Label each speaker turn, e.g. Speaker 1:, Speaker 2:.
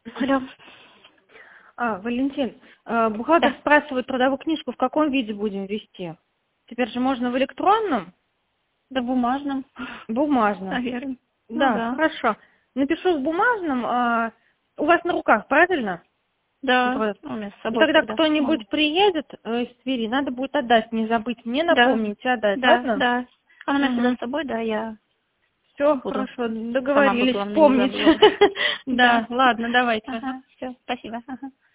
Speaker 1: Алло.
Speaker 2: Валентин, бухгалтер
Speaker 1: Да.
Speaker 2: спрашивает, трудовую книжку в каком виде будем вести? Теперь же можно в электронном?
Speaker 1: Да, бумажном.
Speaker 2: Бумажном.
Speaker 1: Наверное. Ну
Speaker 2: Да,
Speaker 1: да.
Speaker 2: хорошо. Напишу в бумажном, у вас на руках, правильно?
Speaker 1: Да.
Speaker 2: Вот.
Speaker 1: У меня с
Speaker 2: И
Speaker 1: собой
Speaker 2: когда
Speaker 1: всегда могу.
Speaker 2: кто-нибудь приедет из Твери, надо будет отдать, не забыть, мне
Speaker 1: Да.
Speaker 2: напомнить, отдать,
Speaker 1: Да,
Speaker 2: ладно?
Speaker 1: да. Она у меня всегда
Speaker 2: Угу.
Speaker 1: с собой, да, я
Speaker 2: Все,
Speaker 1: буду.
Speaker 2: хорошо,
Speaker 1: Помогу,
Speaker 2: договорились,
Speaker 1: главное, не
Speaker 2: вспомнить.
Speaker 1: забыла. Да.
Speaker 2: Да, ладно, давайте.
Speaker 1: Ага. Все, спасибо. Ага.